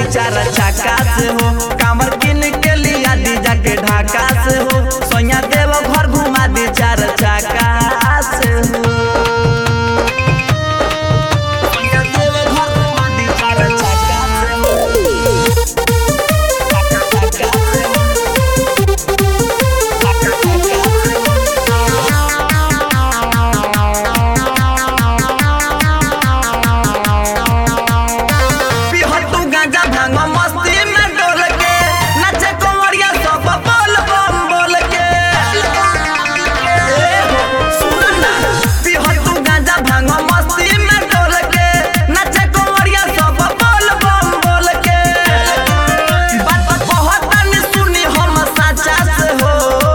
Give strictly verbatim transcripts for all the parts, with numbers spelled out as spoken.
चार चाका से हो। कांवर किन के लिया दी जाके ढाका से हो। सोया देव घर घुमा दी चार चाका से हो। सोया देव घर घुमा दी चार चाका से हो। मस्ती में डोल के नचे कोमरिया सब बोल बम बोल के। सुनना पिहर तू गांजा भांग मस्ती में डोल के नचे कोमरिया सब बोल बम बोल के। बात कहता नहीं सुनी हम साचा से हो।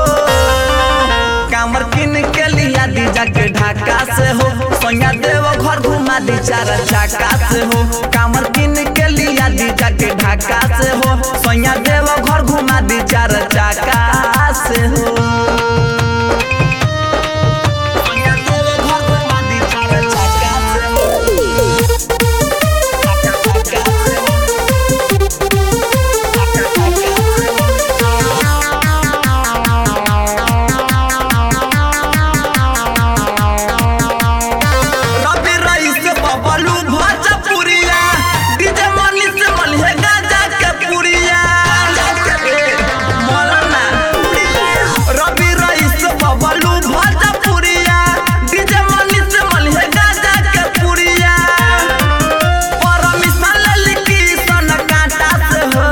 कांवर किन के लिया दी जाके ढाका से हो। सोया देव घर घुमा दी चार चाका से हो। कांवर किन के लिया दी जाके ढाका से हो। सोया देव घर घुमा दी चार चाका से हो। सोया देव घर घुमा दी चार चाका से हो। रवि रईस बबलू भोजपुरिया डीजे मनी से मलिहे गांजा के पुरिया। मौलाना रवि रईस बबलू भोजपुरिया डीजे मनी से मलिहे गांजा के पुरिया। परमिशन लिखी सन कांटा से हो।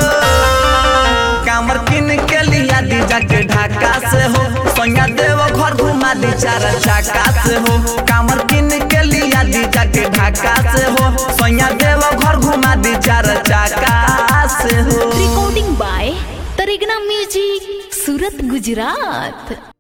कांवर किन के लिया दी जाके ढाका से हो। सोया देव घर घुमा दी चार चाका से हो। कांवर किन के लिया दी जाके ढाका से हो। सोया देव घर घुमा दी चार चाका से हो। Recording by Taregna music Surat Gujarat.